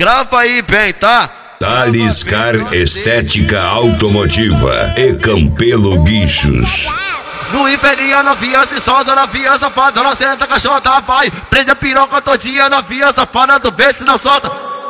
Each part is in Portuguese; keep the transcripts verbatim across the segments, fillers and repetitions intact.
Grava aí bem, tá? Thales Car Estética Automotiva e Campelo Guinchos. No inferninho a novinha se solta, novinha safada, ela senta, cachota, vai. Prende a piroca todinha, novinha safada, do vê se não solta.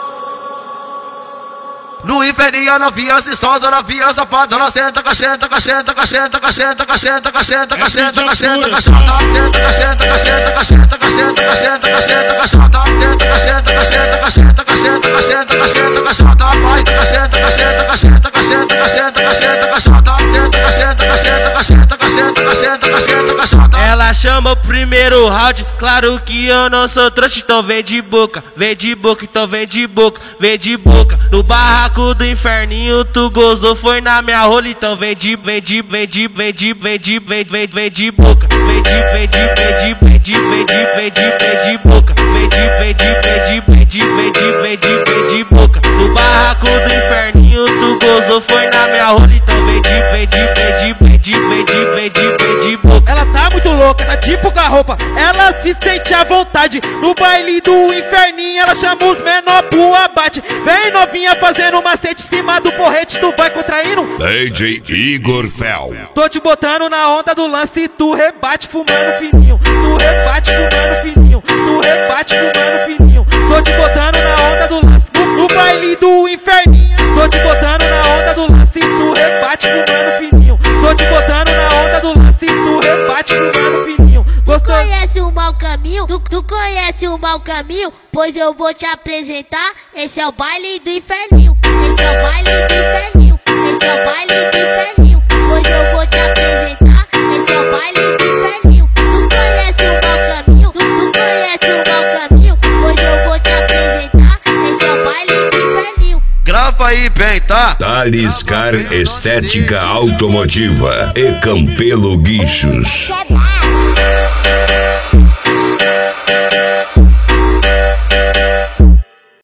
No inferninho a novinha se solta, novinha safada, ela senta, cachenta, cachenta, cachenta, cachenta, cachenta, cachenta, cachenta, cachenta, cachota, tenta, cachenta, cachenta, cachenta, cachenta, cachenta, cachenta, cachota, tenta, cachenta, cachenta, cachenta, cachenta, cachenta, cachenta, cachota, vai, cachenta, cachenta, cachenta, cachenta, cachenta, cachenta, cachota, tenta, cachenta, cachenta, cachenta, cachenta, cachenta, cachenta, cachota. Ela chama o primeiro round, claro que eu não sou trouxa, então vem de boca, vem de boca, então vem de boca, vem de boca. No barraco do inferninho tu gozou, foi na minha rola, então vem de, vem de, vem de, vem de, vem de, vem, vem, vem de boca, vem de, vem de, vem de, vem de, vem de, vem de, vem de boca, vem de, vem de, vem de, vem de, vem de, vem de, vem de boca. No barraco do inferninho tu gozou, foi na minha rola, então vem de, vem de, vem de, vem de, vem de, vem de, vem de boca. Ela tá muito louca, tá tipo garropa, ela se sente à vontade. No baile do inferninho ela chama os menor pro abate. Vem novinha fazendo macete em cima do porrete, tu vai contraindo D J Igor Fel. Tô te botando na onda do lance, tu rebate fumando fininho, tu rebate fumando fininho, tu rebate fumando fininho. Tô te botando na onda do lance, no, no baile do inferninho. Tô te botando na onda do lance, tu rebate fumando fininho. Tô te botando na onda do lance, tu rebate fumando fininho. Gostou? Tu conhece o mau caminho? Tu, tu conhece o mau caminho? Pois eu vou te apresentar. Esse é o baile do inferninho. Esse é o baile do inferninho. Esse é o baile do inferninho. Pois eu vou te apresentar. Esse é o baile do inferninho. Tu conhece o mau caminho? Tu, tu conhece o mau caminho? Pois eu vou te apresentar. Esse é o baile do inferninho. Grava aí bem, tá? Thales Car Estética Automotiva e Campelo Guinchos.